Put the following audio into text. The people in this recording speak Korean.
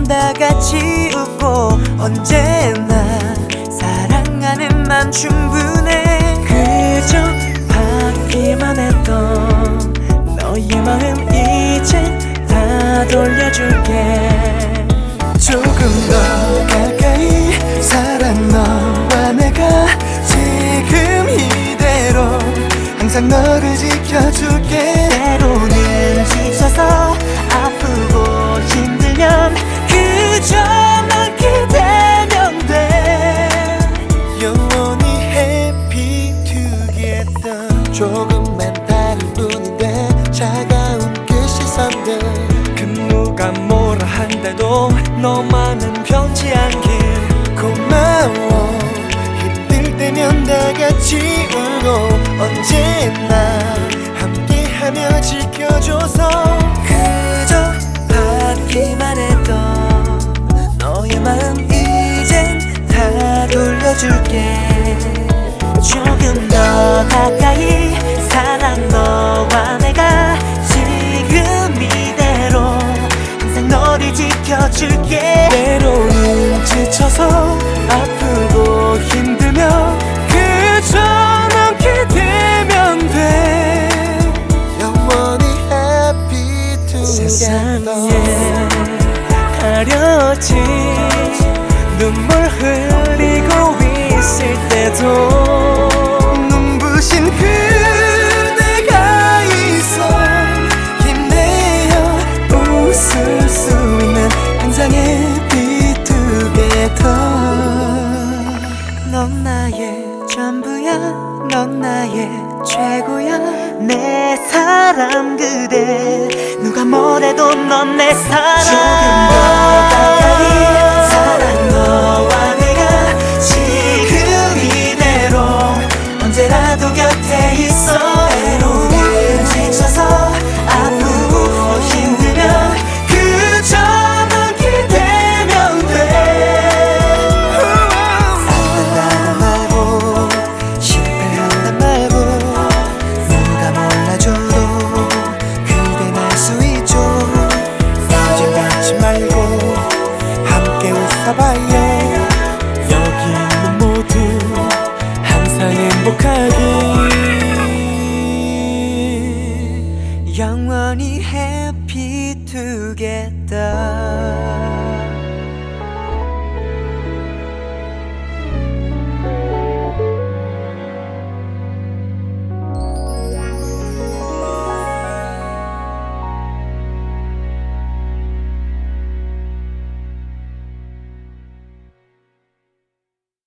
다 같이 웃고 언제나 사랑하는 맘 충분해. 그저 받기만 했던 너의 마음 이제 다 돌려줄게. 조금 더 가까이 사랑 너와 내가 지금 이대로 항상 너를 지켜줄게. 때로는 지쳐서 아프고 힘들면 그저 널 기대면 돼. 영원히 happy together. 조금만 다른 뿐인데 차가운 그 시선들. 그 누가 뭐라 한데도 너만은 변치 않길. 고마워. 힘들 때면 다 같이 울고 언제나 함께하며 지켜줘서. 그저 받기만 했던 너의 마음 이젠 다 돌려줄게. 조금 더 가까이 사랑 너와 내가 지금 이대로 항상 너를 지켜줄게. 때로는 지쳐서 아프고 힘들면 그저 넌 기대면 돼. 영원히 happy 세상에 together. 가려진 눈물 흘리고 있을 때도 눈부신 그대가 있어 힘내어 웃을 수 있는 항상 happy together. 넌 나의 전부야, 넌 나의 최고야, 내 사람 그대. 누가 뭐래도 넌 내 사람. 조금 더 가까이 사랑 너와 내가 지금 이대로 언제라도 곁에 있어. 때로는 지쳐서 아프고 힘들면 그저 넌 기대면 돼. 아프다는 말고 실패한단 말고 누가 몰라줘도 그댄 알 수 있죠. 거짓말하지 말고 함께 웃어봐요. 여기 있는 모두 항상 행복하길. 영원히 happy together.